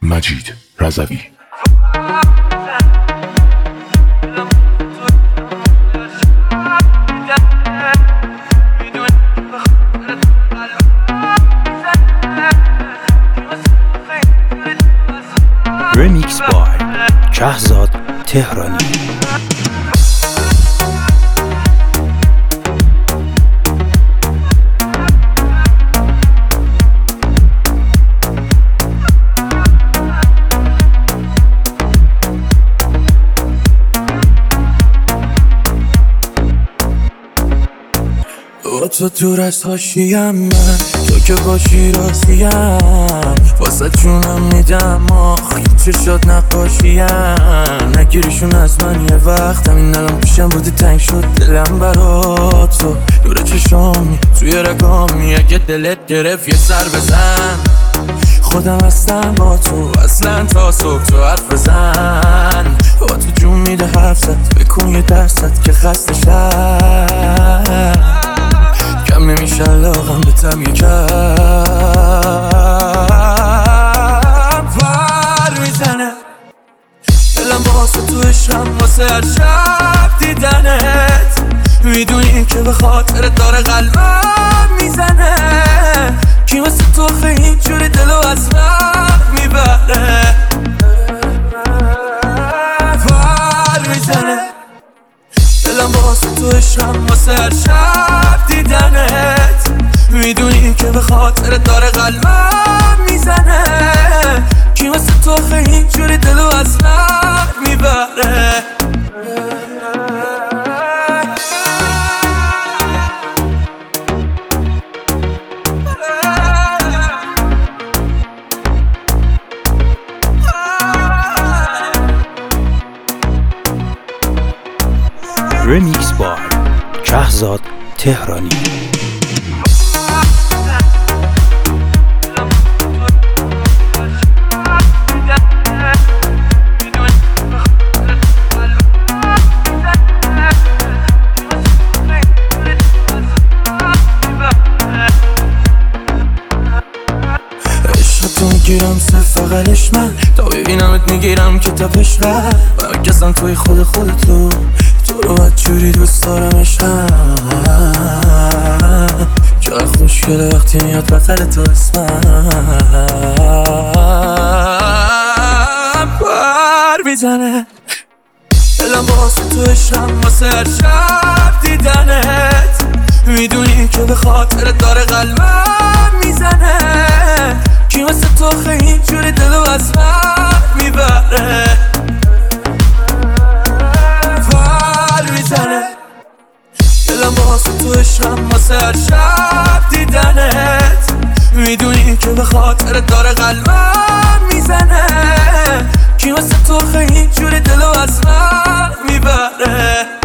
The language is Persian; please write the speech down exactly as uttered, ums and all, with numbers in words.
مجید رضوی. Remix by شهزاد تهرانی. با تو دور از حاشیم، من تو که باشی راضیم، واسه جونم میدم آخ چه شد نقاشیم. نگیریشون از من یه وقت، همین الان پیشم بودی تنگ شد دلم برا تو. دور چشامی توی رگامی، اگه دلت گرفت یه سر بزن. خودم هستم با تو اصلا تا صبح تو حرف بزن. با تو جون میده حرف زد، بکن یه درصد که خسته شد. کم نمیشه علاقم به تم یکم پر میزنه. دلم واسه تو عشقم، واسه هر شب دیدنت. میدونی که به خاطر داره قلبم میزنه. کی واسه تو خیلی اینجوری دلو از من میبره. پر میزنه. دلم واسه تو عشقم، واسه هر شب دیدنت. میدونی که به خاطر داره قلبم میزنه. کی واسه تو خیلی اینجوری دلو از من میبره. Remix by شهزاد تهرانی. عشقتو میگیرم صرف فقرش من، تا ببینمت میگیرم که تا پشقه. و میکسم توی خود خودتو، تو رو باید جوری دوست دارم عشقم. چقدر خوشگله وقتی میاد بغل تو اسمم. پر میزنه. دلم واسه تو عشقم، واسه هر شب دیدنت. میدونی که به خاطر داره قلبم میزنه. کی واسه تو خیلی اینجوری دلو از من میبره. پر میزنه. دلم واسه تو عشقم، واسه هر شب دیدنت. میدونی که به خاطر داره قلبم میزنه. کی واسه تو خیلی اینجوری دلو از من میبره.